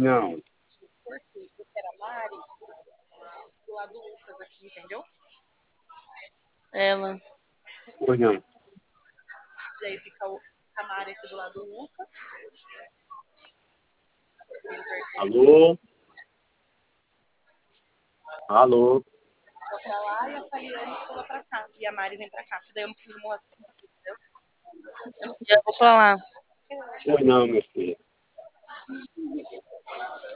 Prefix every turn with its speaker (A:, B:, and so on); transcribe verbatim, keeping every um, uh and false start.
A: Não.
B: Porque eu quero a Mari do lado do Lucas aqui, entendeu? Ela.
A: Pois não.
B: Daí fica o- a Mari aqui do lado do Lucas.
A: Alô? Alô?
B: Vou pra lá e a Faliane pula pra cá. E a Mari vem pra cá. Daí eu não preciso morrer, entendeu? Eu vou pra lá.
A: Pois não, meu filho.